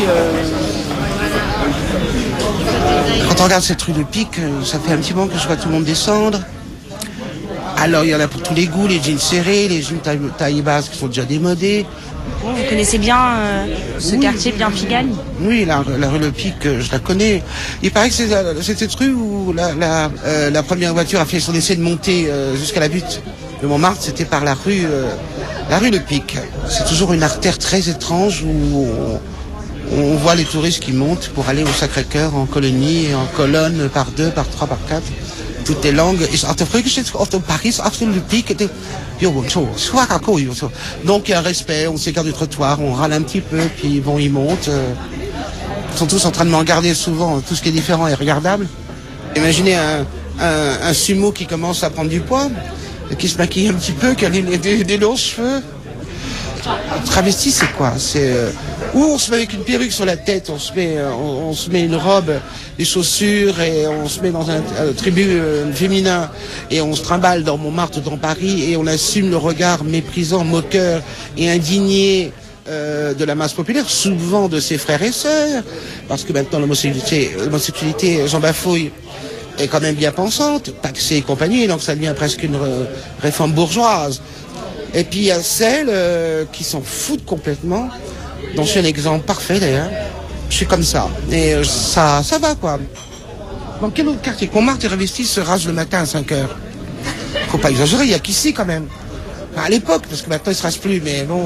Quand on regarde cette rue de Pic, ça fait un petit moment que je vois tout le monde descendre. Alors il y en a pour tous les goûts, les jeans serrés, les jeans taille basse qui sont déjà démodés. Vous connaissez bien ce quartier bien Pigalle? Oui, la rue Le Pic, je la connais. Il paraît que c'est cette rue où la première voiture a fait son essai de monter jusqu'à la butte de Montmartre. C'était par la rue Le Pic. C'est toujours une artère très étrange où on voit les touristes qui montent pour aller au Sacré-Cœur en colonie, en colonne, par 2, par 3, par 4. Toutes les langues. Paris, Le Pic. Donc il y a un respect, on s'écarte du trottoir, on râle un petit peu, puis bon, ils montent. Ils sont tous en train de me regarder souvent, tout ce qui est différent est regardable. Imaginez un sumo qui commence à prendre du poids, qui se maquille un petit peu, qui a des longs cheveux. Travesti, c'est quoi? C'est où on se met avec une perruque sur la tête, on se met une robe, des chaussures et on se met dans un tribut féminin et on se trimballe dans Montmartre, dans Paris et on assume le regard méprisant, moqueur et indigné de la masse populaire, souvent de ses frères et sœurs, parce que maintenant l'homosexualité, j'en bafouille, est quand même bien pensante, taxée et compagnie, donc ça devient presque une réforme bourgeoise. Et puis il y a celles qui s'en foutent complètement, dont je suis un exemple parfait d'ailleurs. Je suis comme ça. Et ça va quoi. Dans quel autre quartier? Montmartre et Revestis se rasent le matin à 5 heures. Faut pas exagérer, il y a qu'ici quand même. Enfin, à l'époque, parce que maintenant ils se rasent plus, mais bon.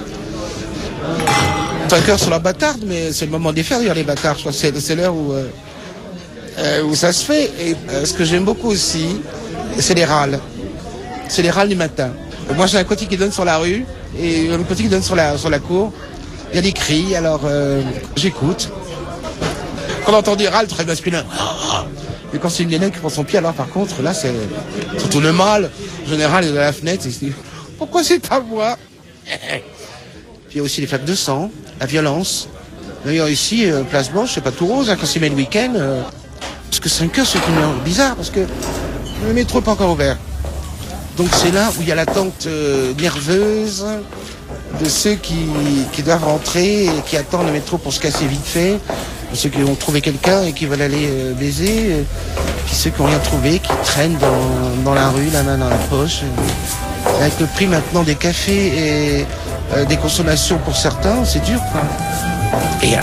5 heures sur la bâtarde, mais c'est le moment de les faire, les bâtards. Je crois que c'est l'heure où ça se fait. Et ce que j'aime beaucoup aussi, c'est les râles. C'est les râles du matin. Moi j'ai un côté qui donne sur la rue et un côté qui donne sur la cour. Il y a des cris, alors j'écoute. Quand on entend des râles très masculins, mais quand c'est une nénette qui prend son pied, alors par contre là c'est surtout le mâle. En général il est à la fenêtre et il se dit pourquoi c'est pas moi? Puis il y a aussi les flaques de sang, la violence. D'ailleurs ici, Place Blanche, c'est pas tout rose, hein, quand c'est le week-end. Parce que 5 heures c'est une heure bizarre parce que le métro n'est pas encore ouvert. Donc c'est là où il y a l'attente nerveuse de ceux qui doivent rentrer et qui attendent le métro pour se casser vite fait, de ceux qui ont trouvé quelqu'un et qui veulent aller baiser, puis ceux qui n'ont rien trouvé, qui traînent dans la rue, la main dans la poche. Avec le prix maintenant des cafés et des consommations pour certains, c'est dur quoi. Et